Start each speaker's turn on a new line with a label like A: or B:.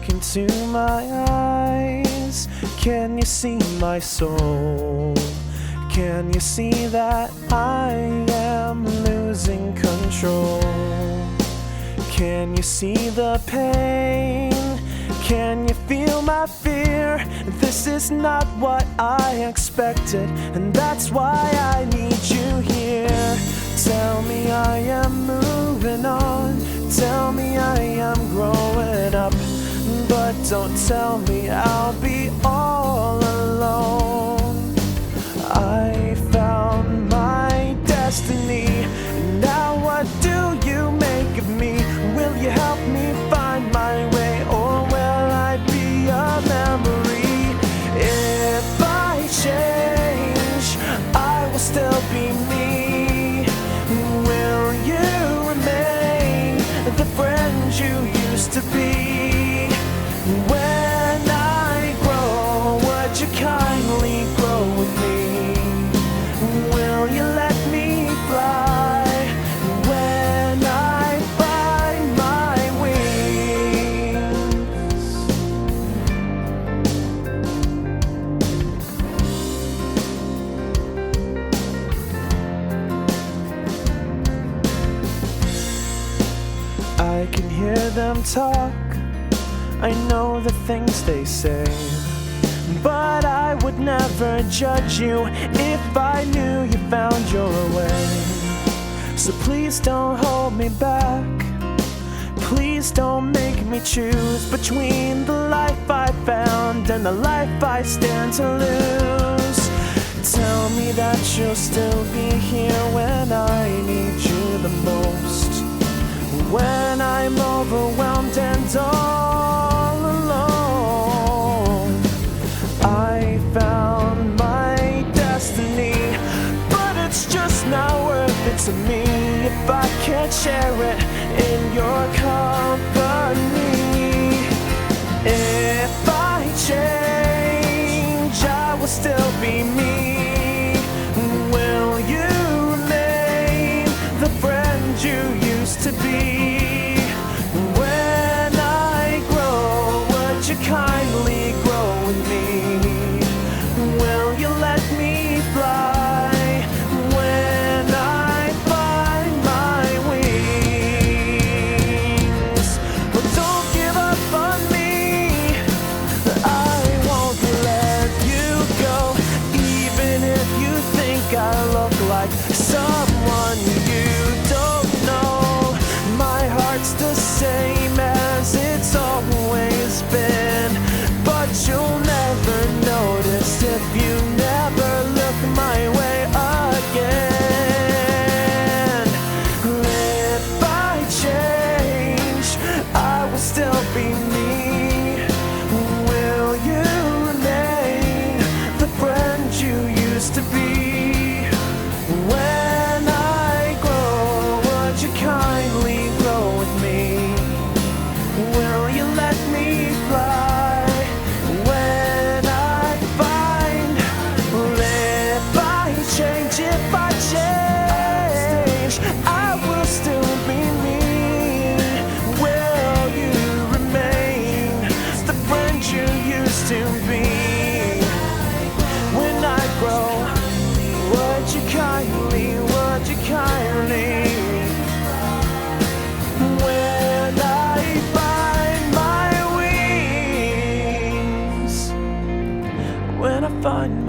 A: Look into my eyes. Can you see my soul? Can you see that I am losing control? Can you see the pain? Can you feel my fear? This is not what I expected, and that's why I need you here. Tell me I am moving on. Tell me I am growing up. But don't tell me I'll be all alone. I found my destiny. Now what do you make of me? Will you help me find my way, or will I be a memory? If I change, I will still be me. Will you remain the friend you used to be? When I grow, would you kindly grow with me? Will you let me fly when I find my wings? I can hear them talk. I know the things they say, but I would never judge you if I knew you found your way. So please don't hold me back. Please don't make me choose between the life I found and the life I stand to lose. Tell me that you'll still be here when I need you the most. When I'm overwhelmed and all alone, I found my destiny, but it's just not worth it to me if I can't share it in your company. If I change, I will still be me. Will you remain the friend you used to be? When I grow, would you kindly grow with me? Will you let me fly when I find my wings? But don't give up on me. I won't let you go, even if you think I look like someone you don't know. My heart's the same as it's always been, but you'll never notice if you never look my way again. If I change, I will still be me. Will you remain the friend you used to be? When I grow, would you kindly grow with me? Will you let me fly when I find? If I change, I will still be me. Will you remain the friend you used to be? When I grow, would you kindly? When I find my wings, when I find